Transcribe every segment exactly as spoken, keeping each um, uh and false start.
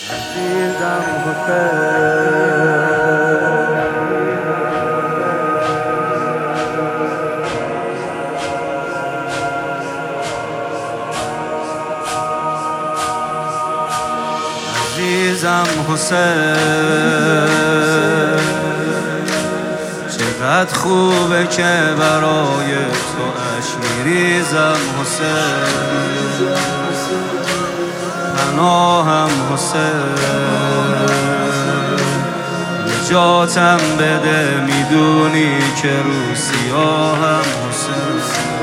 عزیزم حسین، عزیزم حسین، چقدر خوبه که برای تو اشک میریزم حسین، پناهم حسین، نجاتم بده، میدونی که رو سیاهم حسین،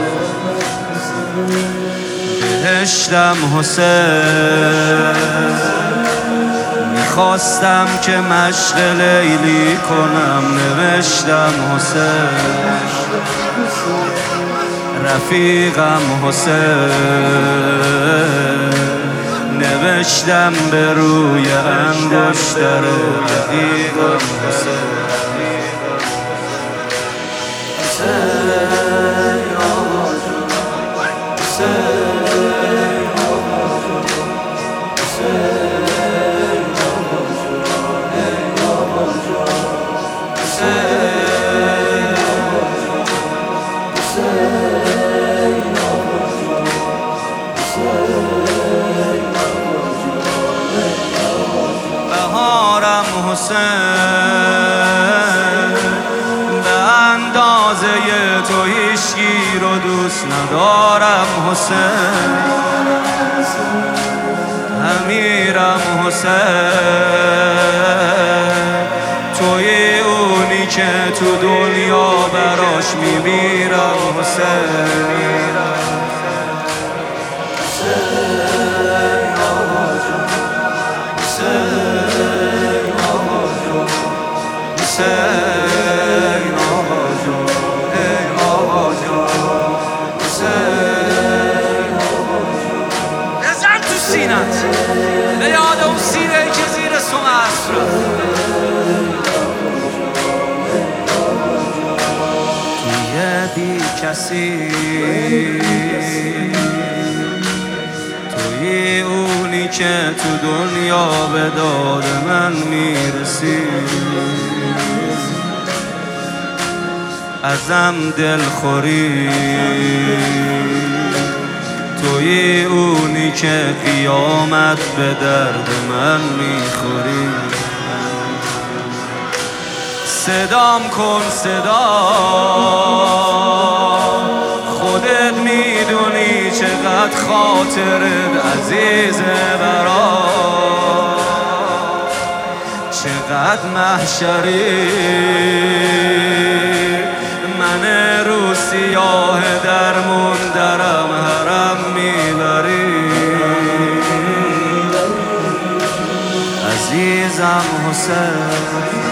بهشتم حسین، میخواستم که مشق لیلی کنم، نوشتم حسین، رفیقم حسین، نوشتم به روی انگشتر رفیقم حسین. حسین آقا جون، حسین آقا جون، حسین آقا جون، ای آقا جون، حسین آقا جون، حسین آقا جون، حسین بهارم حسین، به اندازه تو هیچکی رو دوست ندارم حسین، امیرم حسین، توی اونی که تو دنیا براش میمیرم حسین، حسین آقا جون، حسین آقا جون، حسین آقا جون، ای آقا جون، حسین آقا جون، بزن تو سینت به یاد اون سینه‌ای که زیر سم عصر توی بی کسی، توی اونی که تو دنیا به داد من میرسی، ازم دلخوری، توی اونی که قیامت به درد من میخوری، صدام کن صدا، خودت میدونی چقدر خاطرت عزیزه برا، چقدر محشری، من رو سیاه درمون درم حرم میبری، عزیزم حسین.